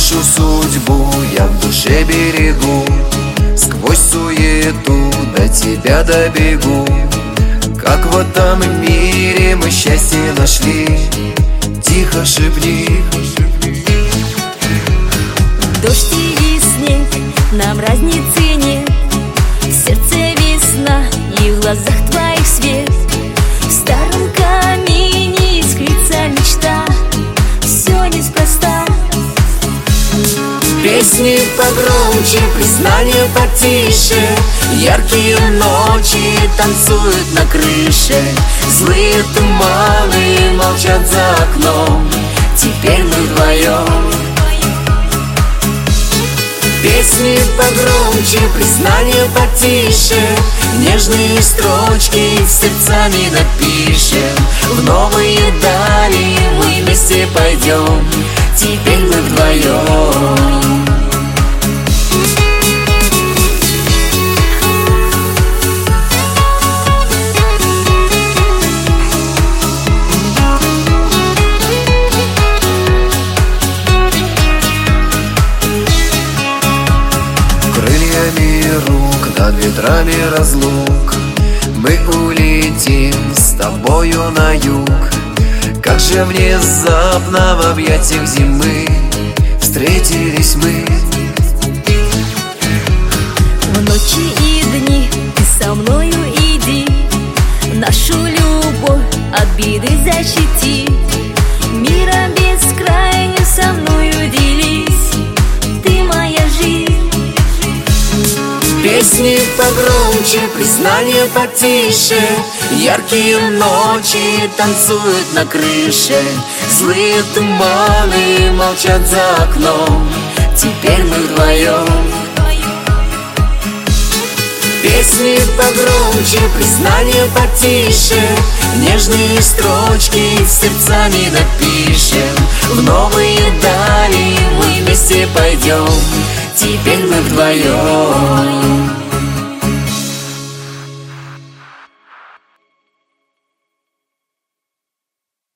нашу судьбу я в душе берегу. Сквозь суету до тебя добегу. Как в этом мире мы счастье нашли, тихо шепни. Дождь и снег, нам разницы нет. В сердце весна и в глазах твоих свет. В старом камине искрится мечта. Все неспроста. Песни погромче, признание потише. Яркие ночи танцуют на крыше. Злые туманы молчат за окном. Теперь мы вдвоем. Песни погромче, признание потише. Нежные строчки сердцами напишем. В новые дали мы вместе пойдем. Теперь мы вдвоем. Крыльями рук над ветрами разлук мы улетим с тобою на юг. Как же внезапно в объятиях зимы встретились мы. В ночи и дни ты со мною иди. Нашу любовь от беды защити. Миром бескрайним со мною делись. Ты моя жизнь. Песни погромче, признание потише. Яркие ночи танцуют на крыше. Злые туманы молчат за окном. Теперь мы вдвоем. Песни погромче, признание потише. Нежные строчки сердцами напишем. В новые дали мы вместе пойдем. Теперь мы вдвоем.